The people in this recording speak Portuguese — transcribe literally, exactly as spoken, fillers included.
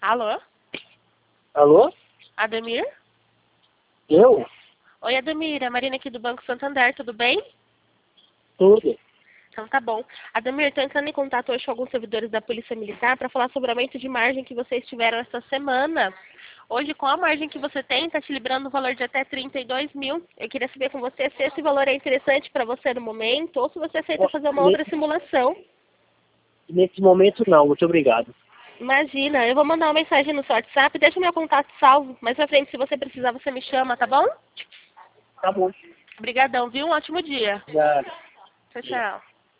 Alô? Alô? Ademir? Eu? Oi, Ademir. É a Marina aqui do Banco Santander, tudo bem? Tudo. Então tá bom. Ademir, estou entrando em contato hoje com alguns servidores da Polícia Militar para falar sobre o aumento de margem que vocês tiveram essa semana. Hoje, com a margem que você tem, está te liberando um valor de até trinta e dois mil. Eu queria saber com você se esse valor é interessante para você no momento ou se você aceita fazer uma outra Nesse, simulação. nesse momento não, muito obrigado. Imagina, eu vou mandar uma mensagem no seu WhatsApp, deixa o meu contato salvo. Mais pra frente, se você precisar, você me chama, tá bom? Tá bom. Obrigadão, viu? Um ótimo dia. Já. Tchau, tchau.